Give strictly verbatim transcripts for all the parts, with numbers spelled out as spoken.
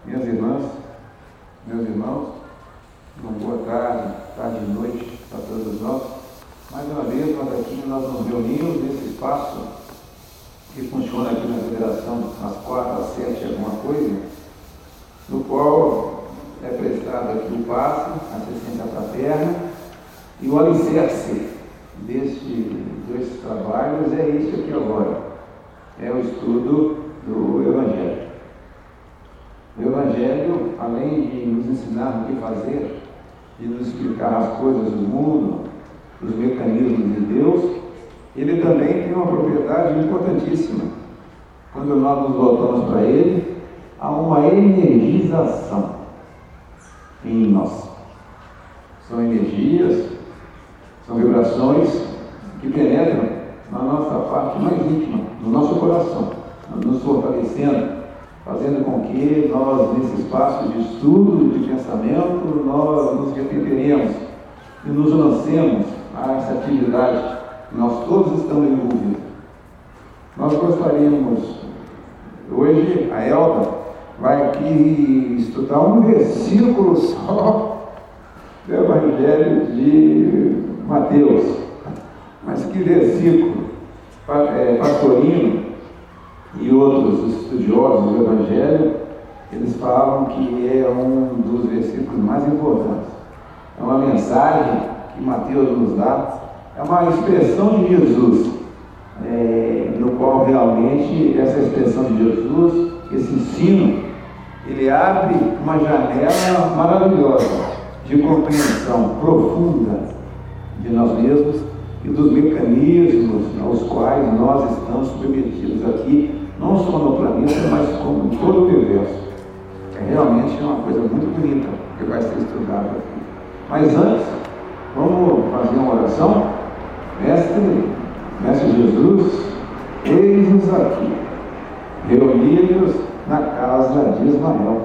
Minhas irmãs, meus irmãos, uma boa tarde, tarde e noite para todos nós. Mais uma vez, nós aqui nós nos reunimos nesse espaço que funciona aqui na Federação às quatro, às sete, alguma coisa, no qual é prestado aqui o passe, a assistência fraterna, e o alicerce deste, desses trabalhos é isso aqui agora, é o estudo do Evangelho. O Evangelho, além de nos ensinar o que fazer, de nos explicar as coisas do mundo, os mecanismos de Deus, ele também tem uma propriedade importantíssima. Quando nós nos voltamos para ele, há uma energização em nós. São energias, são vibrações que penetram na nossa parte mais íntima, no nosso coração, nos fortalecendo, fazendo com que nós, nesse espaço de estudo, de pensamento, nós nos retemperemos e nos lancemos a essa atividade que nós todos estamos envolvidos. Nós gostaríamos, hoje, a Elda vai aqui estudar um versículo só do Evangelho de Mateus. Mas que versículo, é, Pastorino e outros estudiosos do Evangelho, eles falam que é um dos versículos mais importantes. É uma mensagem que Mateus nos dá, é uma expressão de Jesus, é, no qual realmente essa expressão de Jesus, esse ensino, ele abre uma janela maravilhosa de compreensão profunda de nós mesmos e dos mecanismos aos quais nós estamos submetidos aqui, não só no planeta, mas como em todo o universo. É realmente uma coisa muito bonita que vai ser estudada aqui. Mas antes, vamos fazer uma oração? Mestre, Mestre Jesus, eis-nos aqui, reunidos na casa de Ismael.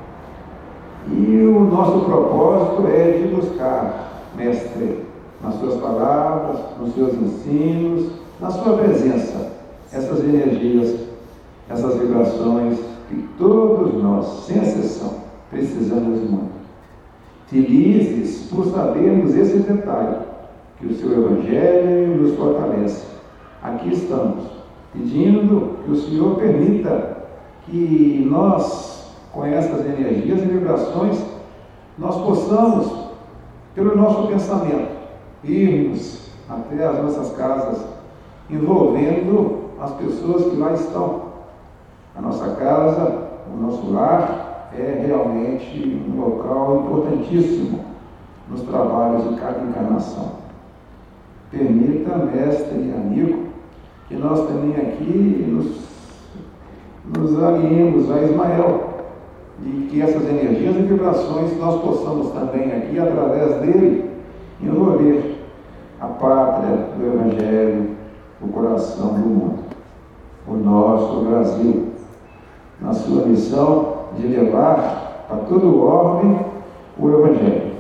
E o nosso propósito é de buscar, Mestre, nas suas palavras, nos seus ensinos, na sua presença, essas energias, essas vibrações que todos nós, sem exceção, precisamos muito. Felizes por sabermos esse detalhe, que o seu Evangelho nos fortalece. Aqui estamos, pedindo que o Senhor permita que nós, com essas energias e vibrações, nós possamos, pelo nosso pensamento, irmos até as nossas casas, envolvendo as pessoas que lá estão. A nossa casa, o nosso lar, é realmente um local importantíssimo nos trabalhos de cada encarnação. Permita, mestre e amigo, que nós também aqui nos, nos aliemos a Ismael, e que essas energias e vibrações nós possamos também aqui, através dele, envolver a pátria do Evangelho, o coração do mundo, o nosso Brasil, na sua missão de levar para todo o orbe o Evangelho.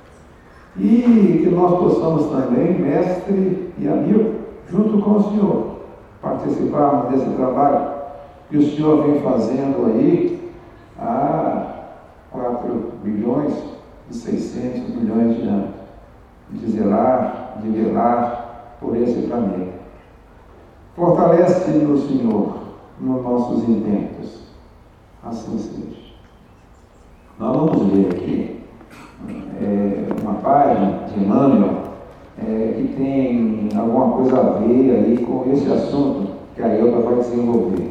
E que nós possamos também, mestre e amigo, junto com o Senhor, participarmos desse trabalho que o Senhor vem fazendo aí há quatro bilhões e seiscentos milhões de anos, de zelar, de velar por esse planeta. Fortalece-nos, Senhor, nos nossos intentos. Assim seja. Nós vamos ler aqui é, uma página de Emmanuel é, que tem alguma coisa a ver aí com esse assunto que a Elda vai desenvolver.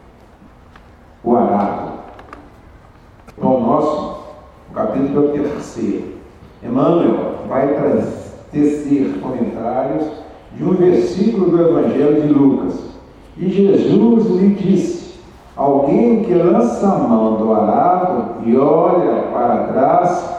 O arado. Então, o nosso o capítulo é o terceiro. Emmanuel vai tecer comentários de um versículo do Evangelho de Lucas. E Jesus lhe disse: alguém que lança a mão do arado e olha para trás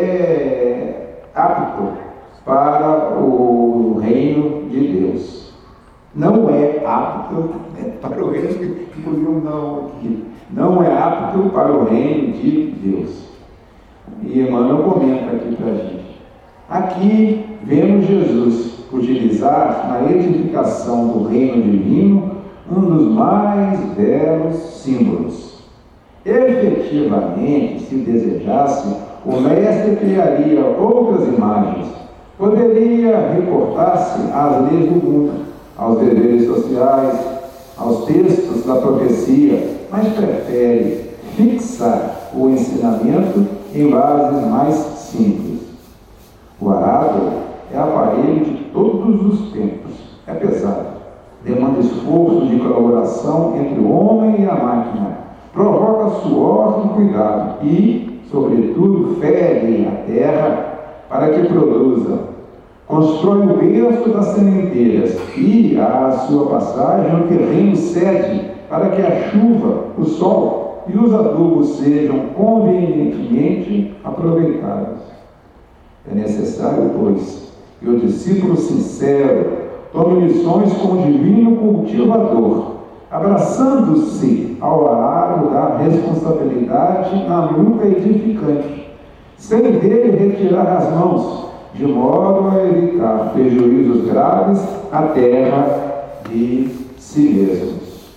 é apto para o reino de Deus. Não é apto para o reino de Deus, não, aqui. Não é apto para o reino de Deus. E Emmanuel comenta aqui para a gente. Aqui vemos Jesus utilizar na edificação do reino divino um dos mais belos símbolos. Efetivamente, se desejasse, o mestre criaria outras imagens. Poderia reportar-se às leis do mundo, aos deveres sociais, aos textos da profecia, mas prefere fixar o ensinamento em bases mais simples. O arado é aparelho de todos os tempos. É pesado, demanda esforço de colaboração entre o homem e a máquina, provoca suor e cuidado e, sobretudo, fere a terra para que produza. Constrói o berço das sementeiras e, à sua passagem, o terreno cede para que a chuva, o sol e os adubos sejam convenientemente aproveitados. É necessário, pois, que o discípulo sincero tome lições com o divino cultivador, abraçando-se ao arado da responsabilidade na luta edificante, sem dele retirar as mãos, de modo a evitar prejuízos graves à terra e si mesmos.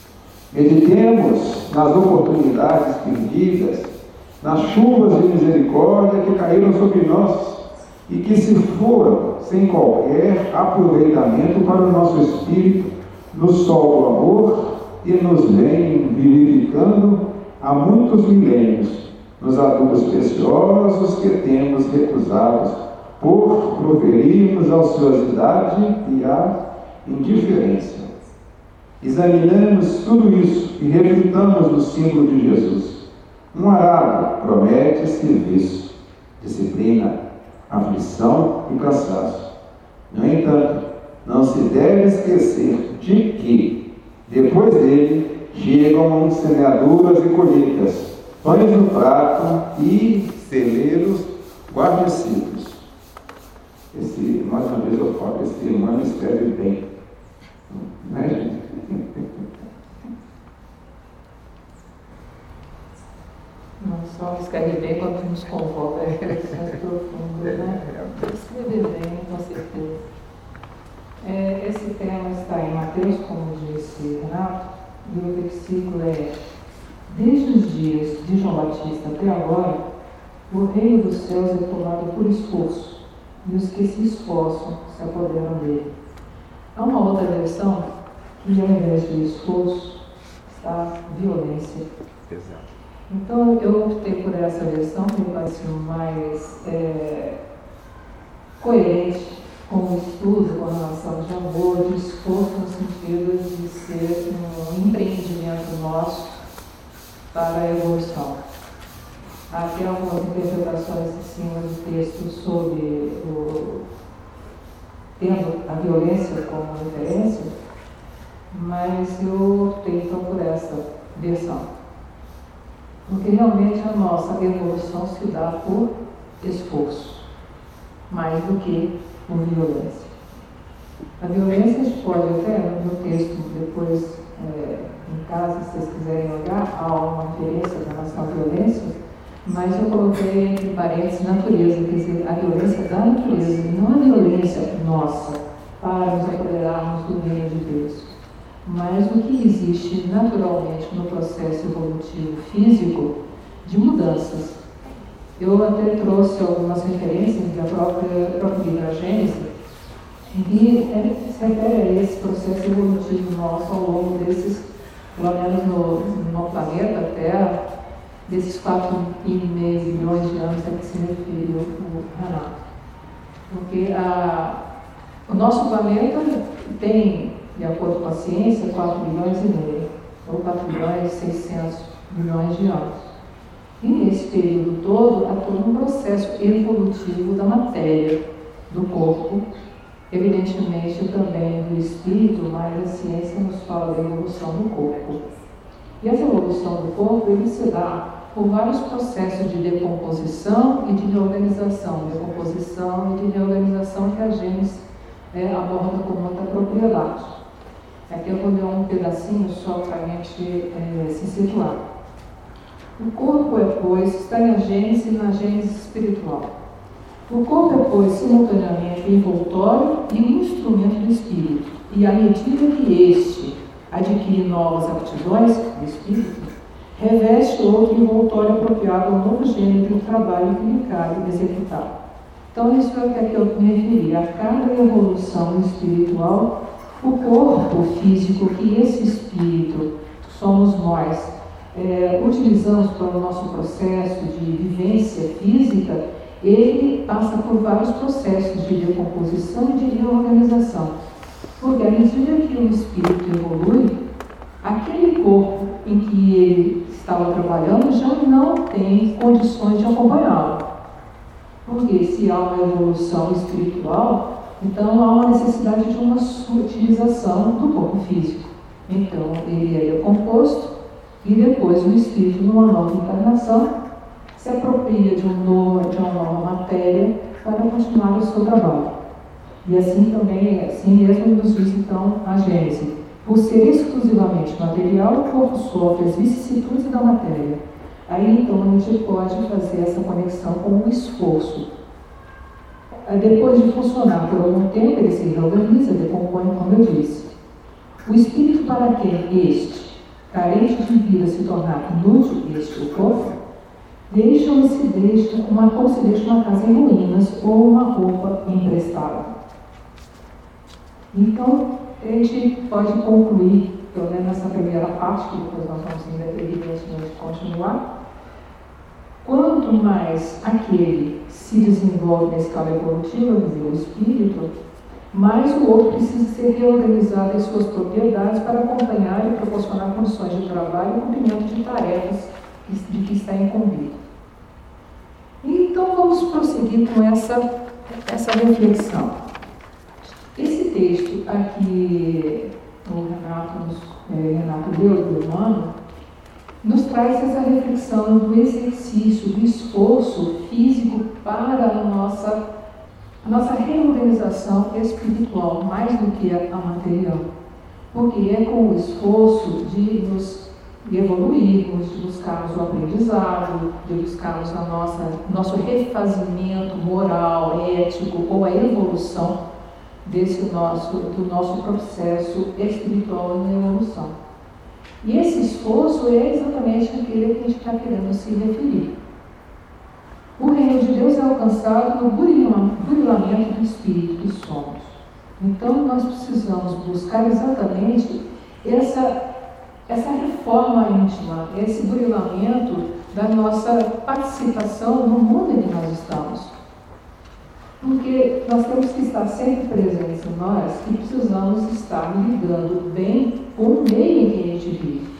Meditemos nas oportunidades perdidas, nas chuvas de misericórdia que caíram sobre nós e que se foram sem qualquer aproveitamento para o nosso espírito, no sol do amor, e nos vem vivificando há muitos milênios, nos adubos preciosos que temos recusados por proferirmos a ociosidade e a indiferença. Examinamos tudo isso e reflitamos no símbolo de Jesus. Um arado promete serviço, disciplina, aflição e cansaço. No entanto, não se deve esquecer de que, depois dele, chegam semeaduras e colheitas, pães no prato e celeiros guarnecidos. Esse, mais uma vez eu falo, esse irmão escreve bem. Né, gente? Não só escrever bem quando nos convoca, é mais profundo, né? Escrever bem, com certeza. É, esse tema está em Mateus, como disse Renato, e o versículo é: desde os dias de João Batista até agora, o reino dos céus é tomado por esforço, e os que se esforçam se apoderam dele. Há uma outra versão que, ao invés de esforço, está violência. Exato. Então, eu optei por essa versão, que me pareceu mais é, coerente com o estudo, com a relação de amor, de esforço, no sentido de ser um empreendimento nosso para a evolução. Há até algumas interpretações em cima do texto sobre o, tendo a violência como referência, mas eu optei então por essa versão. Porque realmente a nossa evolução se dá por esforço, mais do que por violência. A violência a gente pode até, no texto, depois, é, em casa, se vocês quiserem olhar, há uma referência da nossa violência, mas eu coloquei entre parênteses natureza, quer dizer, a violência da natureza, e não a violência nossa, para nos apoderarmos do reino de Deus. Mas o que existe naturalmente no processo evolutivo físico de mudanças. Eu até trouxe algumas referências da própria, própria livro Gênesis, que se refere a esse processo evolutivo nosso ao longo desses, pelo menos no, no planeta Terra, desses quatro e meio bilhões de anos a que se refere o Renato. Porque a, o nosso planeta tem, de acordo com a ciência, quatro bilhões e meio, ou quatro bilhões e seiscentos milhões de anos. E nesse período todo, há todo um processo evolutivo da matéria, do corpo, evidentemente também do espírito, mas a ciência nos fala da evolução do corpo. E essa evolução do corpo, ele se dá por vários processos de decomposição e de reorganização, decomposição e de reorganização que a Gênesis é, aborda com muita propriedade. Aqui eu vou ler um pedacinho só para a gente é, se situar. O corpo é, pois, está na Gênesis e na Gênesis espiritual. O corpo é, pois, simultaneamente o envoltório e o instrumento do espírito. E à medida que este adquire novas aptidões do espírito, reveste outro envoltório apropriado ao novo gênero do trabalho que lhe cabe executar. Então, isso é o que eu me referi. A cada evolução espiritual, o corpo físico que esse espírito somos nós, é, utilizamos para o nosso processo de vivência física, ele passa por vários processos de decomposição e de reorganização. Porque à medida que o espírito evolui, aquele corpo em que ele estava trabalhando já não tem condições de acompanhá-lo. Porque se há uma evolução espiritual, então há uma necessidade de uma sutilização do corpo físico. Então ele é decomposto e depois o espírito, numa nova encarnação, se apropria de, um novo, de uma nova matéria para continuar o seu trabalho. E assim também, assim mesmo nos diz então a Gênese. Por ser exclusivamente material, o corpo sofre as vicissitudes da matéria. Aí então a gente pode fazer essa conexão com o esforço. Depois de funcionar por algum tempo, ele se reorganiza, decompõe, como eu disse. O espírito para quem este, carente de vida, se tornar inútil, este o corpo, deixa ou se deixa uma, como se deixa uma casa em ruínas ou uma roupa emprestada. Então, a gente pode concluir, pelo menos nessa primeira parte, que depois nós vamos ainda evidentemente continuar. Quanto mais aquele se desenvolve na escala evolutiva, quer dizer, o espírito, mais o outro precisa ser reorganizado em suas propriedades para acompanhar e proporcionar condições de trabalho e cumprimento de tarefas de que está incumbido. Então vamos prosseguir com essa, essa reflexão. Esse texto aqui, o Renato, nos, é, Renato deu, do Emmanuel, nos traz essa reflexão do exercício, do esforço físico para a nossa, a nossa reorganização espiritual, mais do que a material. Porque é com o esforço de nos evoluirmos, de buscarmos o aprendizado, de buscarmos a nossa, nosso refazimento moral, ético, ou a evolução desse nosso, do nosso processo espiritual em evolução. E esse esforço é exatamente aquele que a gente está querendo se referir. O reino de Deus é alcançado no burilamento do espírito que somos. Então nós precisamos buscar exatamente essa, essa reforma íntima, esse burilamento da nossa participação no mundo em que nós estamos. Porque nós temos que estar sempre presentes em nós e precisamos estar lidando bem com o meio em que a gente vive.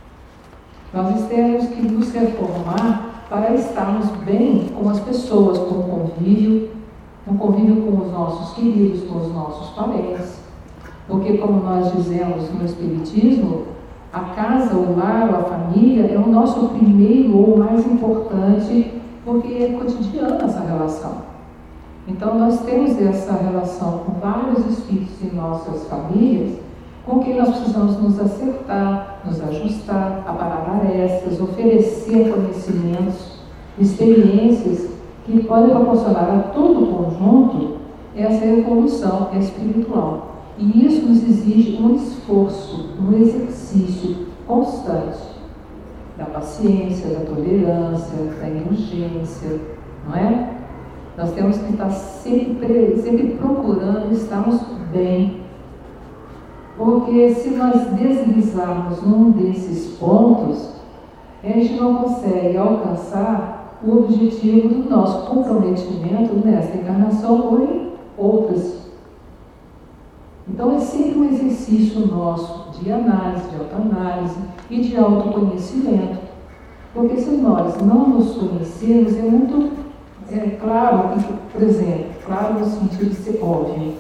Nós temos que nos reformar para estarmos bem com as pessoas, com o convívio, no convívio com os nossos queridos, com os nossos parentes. Porque, como nós dizemos no Espiritismo, a casa, o lar, a família é o nosso primeiro ou mais importante, porque é cotidiana essa relação. Então, nós temos essa relação com vários espíritos em nossas famílias, com quem nós precisamos nos acertar, nos ajustar, aparar arestas, oferecer conhecimentos, experiências que podem proporcionar a todo o conjunto essa evolução espiritual. E isso nos exige um esforço, um exercício constante da paciência, da tolerância, da indulgência, não é? Nós temos que estar sempre, sempre procurando estarmos bem. Porque se nós deslizarmos num desses pontos, a gente não consegue alcançar o objetivo do nosso comprometimento nesta encarnação ou em outras. Então é sempre um exercício nosso de análise, de autoanálise e de autoconhecimento. Porque se nós não nos conhecermos, é muito é, claro, por exemplo, claro no sentido de ser óbvio.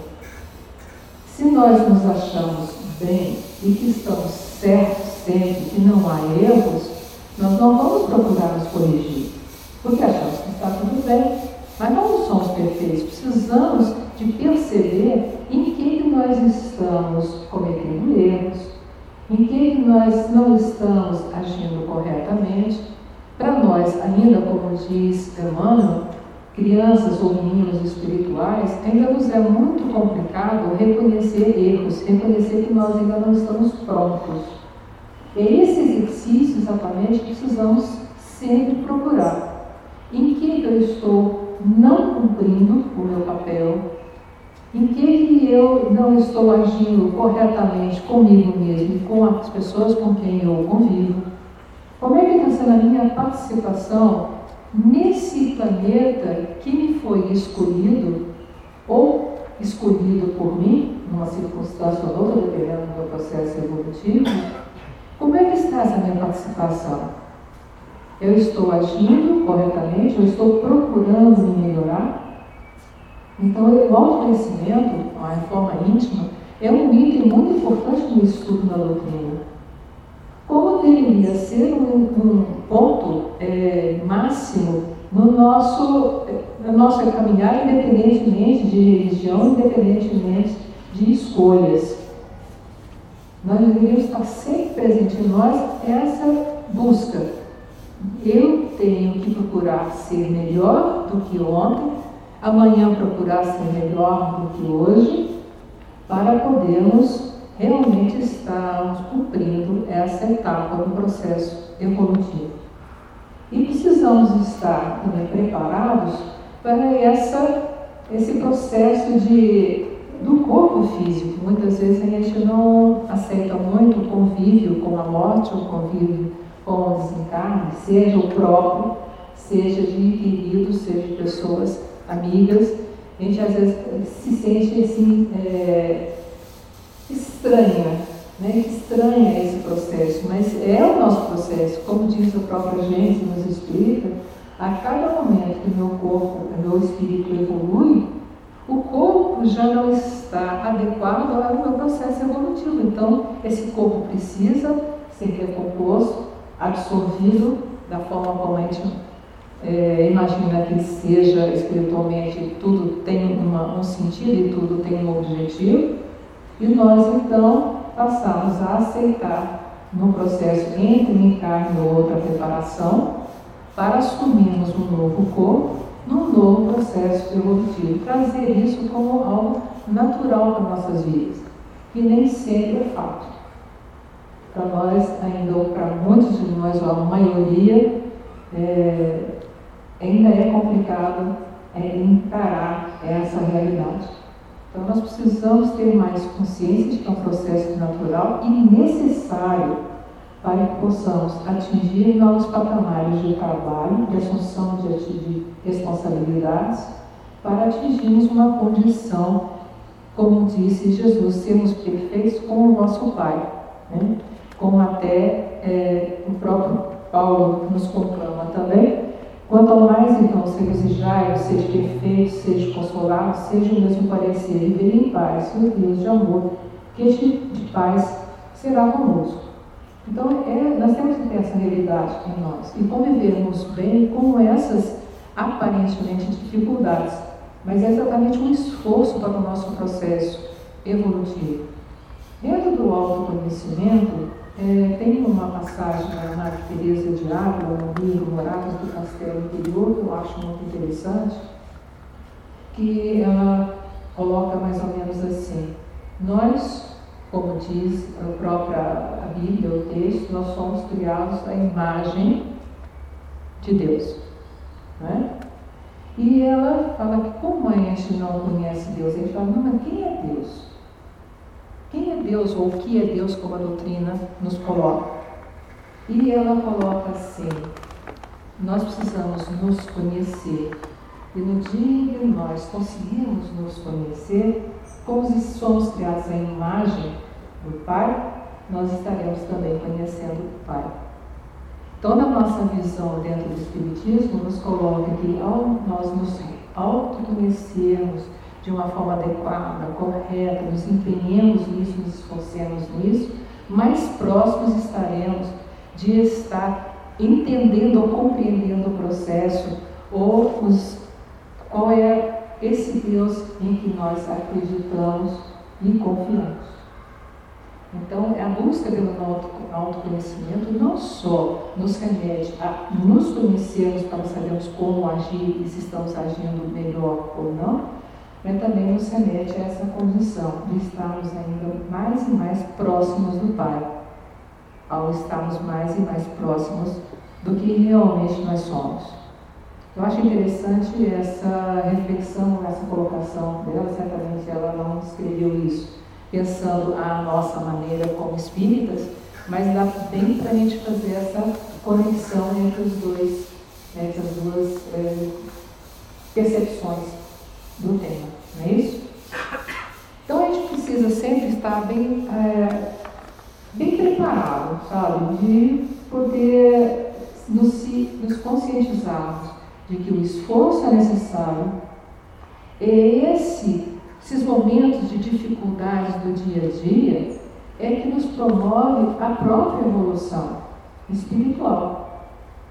Se nós nos achamos bem e que estamos certos sempre, que não há erros, nós não vamos procurar nos corrigir, porque achamos que está tudo bem, mas não somos perfeitos. Precisamos de perceber em que, que nós estamos cometendo erros, em que, que nós não estamos agindo corretamente. Para nós, ainda como diz Emmanuel, crianças ou meninos espirituais, ainda nos é muito complicado reconhecer erros, reconhecer que nós ainda não estamos prontos. É esse exercício exercício exatamente que precisamos sempre procurar. Em que eu estou não cumprindo o meu papel? Em que eu não estou agindo corretamente comigo mesmo e com as pessoas com quem eu convivo? Como é que está sendo a minha participação nesse planeta que me foi escolhido ou escolhido por mim, numa circunstância ou outra, dependendo do meu processo evolutivo? Como é que está essa minha participação? Eu estou agindo corretamente? Eu estou procurando me melhorar? Então, o autoconhecimento, a reforma íntima, é um item muito importante no estudo da doutrina. Como deveria ser um, um ponto é, máximo no nosso, na nossa caminhada, independentemente de religião, independentemente de escolhas. Nós deveríamos estar sempre presente em nós essa busca. Eu tenho que procurar ser melhor do que ontem, amanhã procurar ser melhor do que hoje, para podermos realmente estarmos cumprindo essa etapa do processo evolutivo. E precisamos estar também preparados para essa, esse processo de, do corpo físico. Muitas vezes a gente não aceita muito o convívio com a morte, o convívio com o desencarne, seja o próprio, seja de queridos, seja de pessoas amigas. A gente às vezes se sente assim, é, estranha, né? estranha esse processo, mas é o nosso processo. Como diz a própria gente, nos explica, a cada momento que meu corpo, meu espírito evolui, o corpo já não está adequado ao meu processo evolutivo. Então, esse corpo precisa ser recomposto, absorvido da forma como a gente é, imagina que seja espiritualmente, tudo tem uma, um sentido e tudo tem um objetivo. E nós, então, passamos a aceitar no processo entre um encarne e outra preparação para assumirmos um novo corpo, num novo processo evolutivo. Trazer isso como algo natural para nossas vidas, que nem sempre é fato. Para nós, ainda, ou para muitos de nós, ou a maioria, é, ainda é complicado é, encarar essa realidade. Então, nós precisamos ter mais consciência de que é um processo natural e necessário para que possamos atingir novos patamares de trabalho, de assunção de, de responsabilidades, para atingirmos uma condição, como disse Jesus, sermos perfeitos como o nosso Pai, né? Como até é, o próprio Paulo nos conclama também. Quanto ao mais, então, se regozijai, seja perfeito, seja consolado, seja o mesmo parecer, viver em paz, o Deus de amor, que este de paz será conosco. Então, é, nós temos que ter essa realidade em nós e convivermos bem com essas, aparentemente, dificuldades, mas é exatamente um esforço para o nosso processo evolutivo. Dentro do autoconhecimento, É, tem uma passagem da Madre Teresa de Ávila, no livro Moradas do Castelo Interior, que eu acho muito interessante, que ela coloca mais ou menos assim: nós, como diz a própria a Bíblia, o texto, nós somos criados à imagem de Deus, né? E ela fala que como a gente não conhece Deus, a gente fala, não, mas quem é Deus? Quem é Deus ou o que é Deus, como a doutrina nos coloca? E ela coloca assim: nós precisamos nos conhecer. E no dia que nós conseguirmos nos conhecer, como somos criados à imagem do Pai, nós estaremos também conhecendo o Pai. Toda a nossa visão dentro do Espiritismo nos coloca que ao nós nos autoconhecermos de uma forma adequada, correta, nos empenhemos nisso, nos esforcemos nisso, mais próximos estaremos de estar entendendo ou compreendendo o processo ou os, qual é esse Deus em que nós acreditamos e confiamos. Então, a busca pelo autoconhecimento não só nos remete a nos conhecermos para sabermos como agir e se estamos agindo melhor ou não, mas também nos remete a essa condição de estarmos ainda mais e mais próximos do Pai. ao estarmos mais e mais próximos do que realmente nós somos. Eu acho interessante essa reflexão, essa colocação dela. Certamente ela não escreveu isso pensando a nossa maneira como espíritas, mas dá bem para a gente fazer essa conexão entre os dois, entre as duas é, percepções do tema, não é isso? Então a gente precisa sempre estar bem, é, bem preparado, sabe, de poder nos, nos conscientizarmos de que o esforço é necessário. É esse, esses momentos de dificuldades do dia a dia é que nos promove a própria evolução espiritual.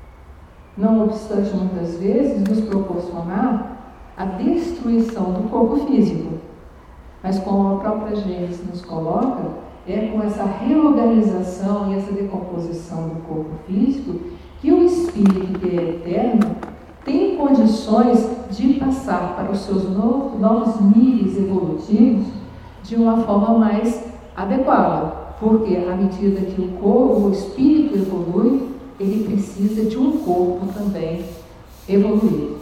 Não obstante, muitas vezes, nos proporcionar a destruição do corpo físico. Mas como a própria Gênesis nos coloca, é com essa reorganização e essa decomposição do corpo físico que o espírito, que é eterno, tem condições de passar para os seus novos, novos níveis evolutivos de uma forma mais adequada, porque à medida que o corpo, o espírito evolui, ele precisa de um corpo também evoluído.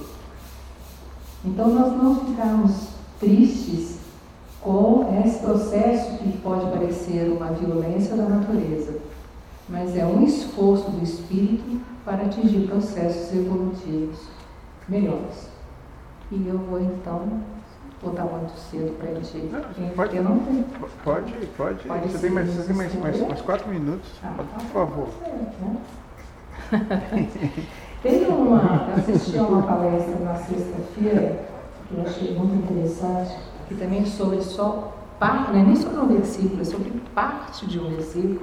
Então nós não ficamos tristes com esse processo que pode parecer uma violência da natureza, mas é um esforço do espírito para atingir processos evolutivos melhores. E eu vou então botar muito cedo para a gente. Não, pode, não tem. Pode, pode. pode você tem mais, você tem mais, mais, mais quatro minutos, ah, por favor. Certo, né? Teve uma, eu assisti a uma palestra na sexta-feira que eu achei muito interessante, que também é sobre só parte, não é nem sobre um versículo, é sobre parte de um versículo,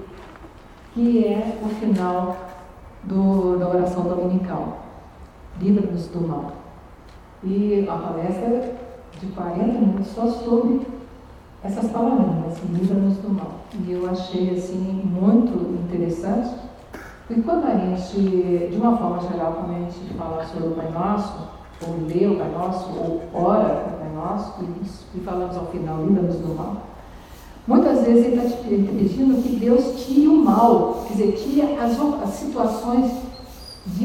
que é o final do, da oração dominical. Livra-nos do mal. E a palestra de quarenta minutos só sobre essas palavrinhas, livra-nos do mal. E eu achei assim muito interessante, porque quando a gente, de uma forma geral, quando a gente fala sobre o Pai Nosso, ou lê o Pai Nosso, ou ora o Pai Nosso, e, e falamos ao final, livra-nos do mal, muitas vezes ele está pedindo que Deus tire o mal, quer dizer, tire as, as situações de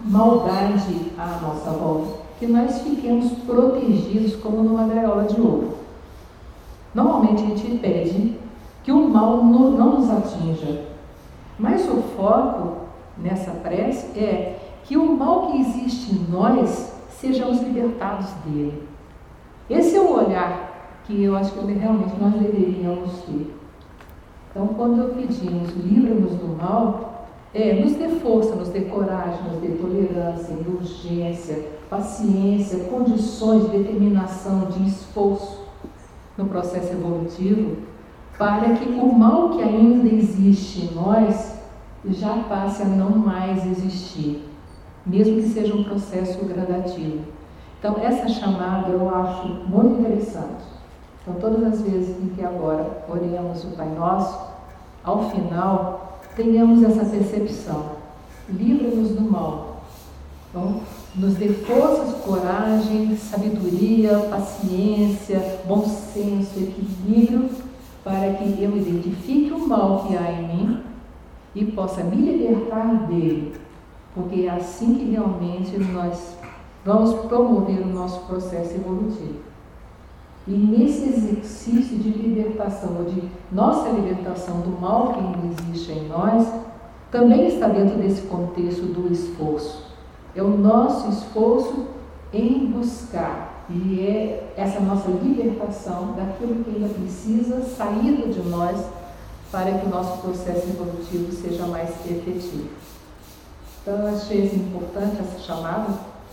maldade à nossa volta, que nós fiquemos protegidos como numa gaiola de ouro. Normalmente a gente pede que o mal no, não nos atinja, mas o foco nessa prece é que o mal que existe em nós sejamos libertados dele. Esse é o olhar que eu acho que realmente nós deveríamos ter. Então, quando pedimos livra-nos do mal, é, nos dê força, nos dê coragem, nos dê tolerância, indulgência, paciência, condições de determinação, de esforço no processo evolutivo, para que o mal que ainda existe em nós já passe a não mais existir, mesmo que seja um processo gradativo. Então, essa chamada eu acho muito interessante. Então, todas as vezes em que agora oremos o Pai Nosso, ao final, tenhamos essa percepção. Livra-nos do mal. Então, nos dê forças, coragem, sabedoria, paciência, bom senso, equilíbrio, para que eu identifique o mal que há em mim e possa me libertar dele, porque é assim que realmente nós vamos promover o nosso processo evolutivo. E nesse exercício de libertação, ou de nossa libertação do mal que ainda existe em nós, também está dentro desse contexto do esforço. É o nosso esforço em buscar, e é essa nossa libertação daquilo que ainda precisa sair de nós para que o nosso processo evolutivo seja mais efetivo. Então, eu achei importante essa chamada,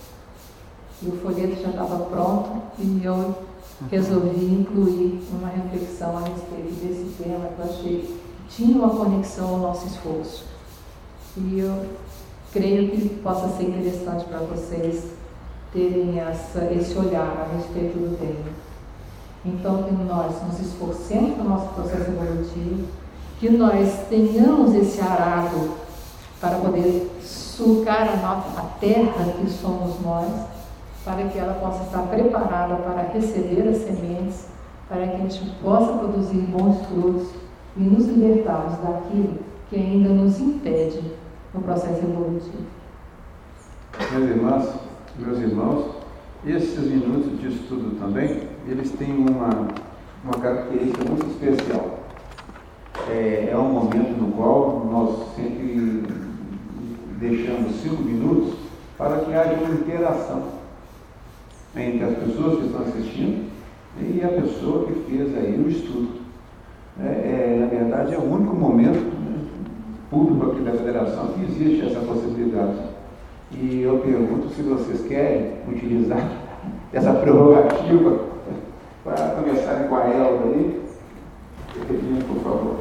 e o folheto já estava pronto, e eu resolvi incluir uma reflexão a respeito desse tema que eu achei que tinha uma conexão ao nosso esforço. E eu creio que possa ser interessante para vocês terem essa, esse olhar a respeito do tema. Então, que nós nos esforcemos no nosso processo evolutivo, que nós tenhamos esse arado para poder sucar a, nossa, a terra que somos nós, para que ela possa estar preparada para receber as sementes, para que a gente possa produzir bons frutos e nos libertarmos daquilo que ainda nos impede no processo evolutivo. Meus irmãos, meus irmãos, esses minutos de estudo também, eles têm uma, uma característica muito especial. É, é um momento no qual nós sempre deixamos cinco minutos para que haja uma interação entre as pessoas que estão assistindo e a pessoa que fez aí o estudo. É, é, na verdade, é o único momento, né, público aqui da federação que existe essa possibilidade. E eu pergunto se vocês querem utilizar essa prerrogativa para começarem com a Elba aí. Pedindo, por favor.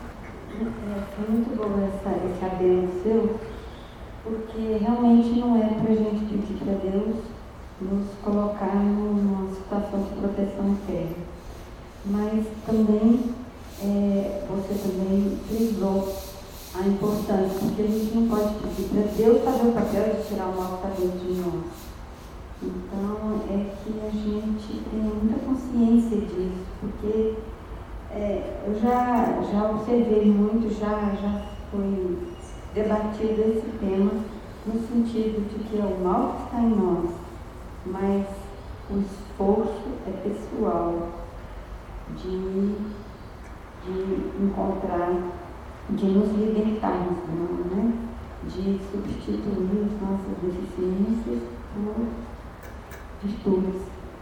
É, foi muito bom essa, esse adendo seu, porque realmente não é para a gente pedir para Deus nos colocar numa situação de proteção interna. Mas também, é, você também frisou a importância, porque a gente não pode pedir para Deus fazer o papel de tirar o mal que está dentro de nós. Então, é que a gente tenha muita consciência disso, porque é, eu já, já observei muito, já, já foi debatido esse tema, no sentido de que é o mal que está em nós, mas o esforço é pessoal de, de encontrar, de nos libertarmos, não, né? De substituir as nossas deficiências por virtudes.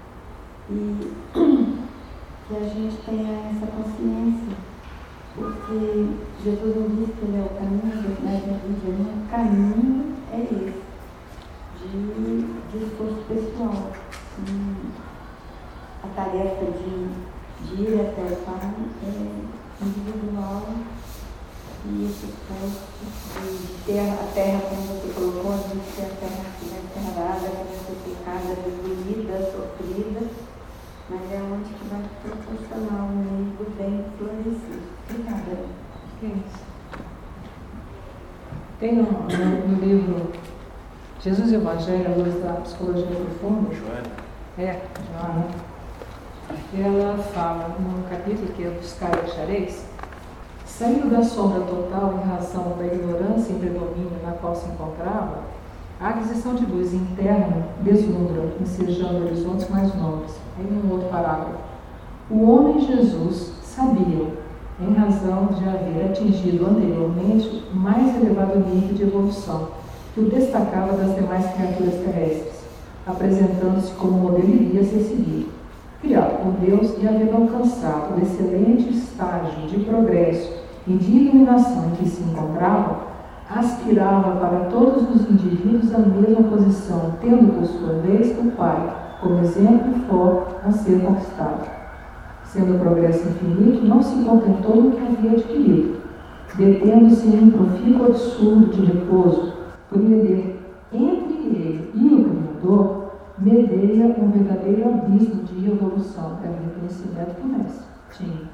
E que a gente tenha essa consciência, porque Jesus nos diz que Ele é o caminho, a verdade e a vida. O caminho é esse, de, de esforço pessoal. Hum, a tarefa de, de ir até o Pai é individual, e esse esforço de, de ter a terra, como você colocou, de ter a terra arada, que vai ser pecada, destruída, sofrida, mas é onde que vai proporcionar o meio do bem florescer. Obrigada. Que é isso? Tem no, no, no livro Jesus e o Evangelho, a luz da psicologia profunda. Joana. É, Joana. Ela fala num capítulo que é Buscar e Achareis, saindo da sombra total em razão da ignorância e predomínio na qual se encontrava, a aquisição de luz interna deslumbra, ensejando horizontes mais novos. Aí num outro parágrafo. O homem Jesus sabia, em razão de haver atingido anteriormente o mais elevado nível de evolução, que o destacava das demais criaturas terrestres, apresentando-se como modelo iria a ser seguido. Criado por Deus e havendo alcançado o excelente estágio de progresso e de iluminação em que se encontrava, aspirava para todos os indivíduos a mesma posição, tendo por sua vez o Pai como exemplo forte a ser conquistado. Sendo o progresso infinito, não se contentou no que havia adquirido, detendo-se em um profícuo absurdo de repouso, por medir entre ele e o Criador, medeia um verdadeiro abismo de evolução, era o reconhecimento que o mestre tinha.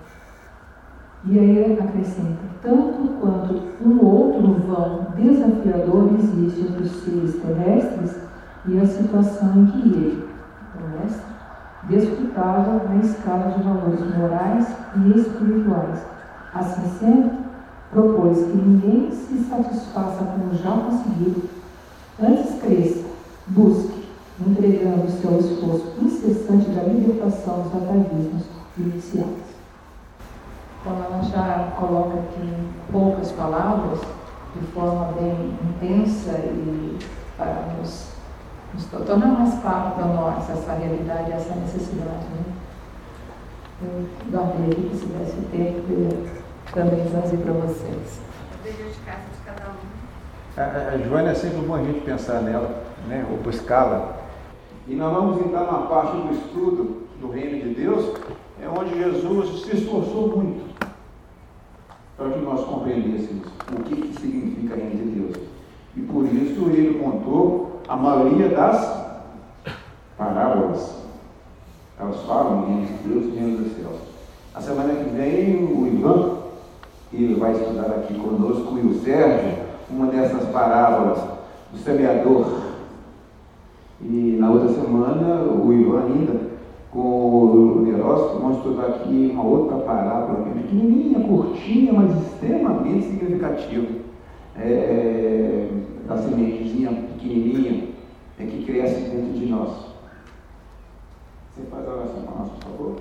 E aí ele acrescenta, tanto quanto um outro vão desafiador existe entre os seres terrestres e a situação em que ele, o mestre, desfrutava na escala de valores morais e espirituais. Assim sendo, propôs que ninguém se satisfaça com o já conseguido, antes cresça, busque, entregando-se ao esforço incessante da libertação dos atavismos iniciais. Então ela já coloca aqui em poucas palavras, de forma bem intensa e para nos, nos tornar mais claro para nós essa realidade, essa necessidade. Né? Eu guardei aqui, se tivesse o tempo, eu ia também trazer para vocês. O dever de casa de cada um. A, a Joana é sempre bom a gente pensar nela, né, ou buscá-la. E nós vamos entrar numa parte do estudo do Reino de Deus, é onde Jesus se esforçou muito para que nós compreendêssemos o que, que significa Reino de Deus. E por isso ele contou a maioria das parábolas. Elas falam em Reino de Deus e Reino dos céus. A semana que vem o Ivan, ele vai estudar aqui conosco, e o Sérgio, uma dessas parábolas do semeador. E na outra semana o Ivan ainda com o Lerócio, vamos estudar aqui uma outra parábola, que é pequenininha, curtinha, mas extremamente significativa. É, é, da sementezinha pequenininha é que cresce dentro de nós. Você faz a oração para nós, por favor?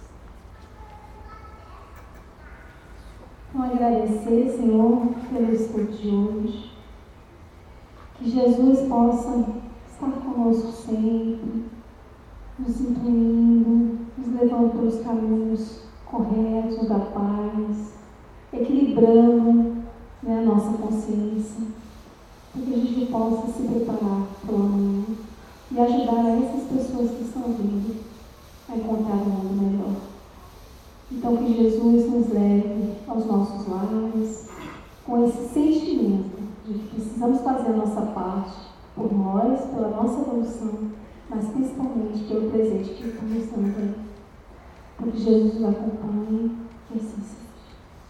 Então, agradecer, Senhor, pelo estudo de hoje. Que Jesus possa estar conosco sempre, nos incluindo, nos levando pelos caminhos corretos da paz, equilibrando, né, a nossa consciência, para que a gente possa se preparar para o amanhã e ajudar essas pessoas que estão vindo a encontrar um mundo melhor. Então, que Jesus nos leve aos nossos lares com esse sentimento de que precisamos fazer a nossa parte por nós, pela nossa evolução, mas principalmente pelo presente que estamos dando aí. Porque Jesus nos acompanhe e assim seja.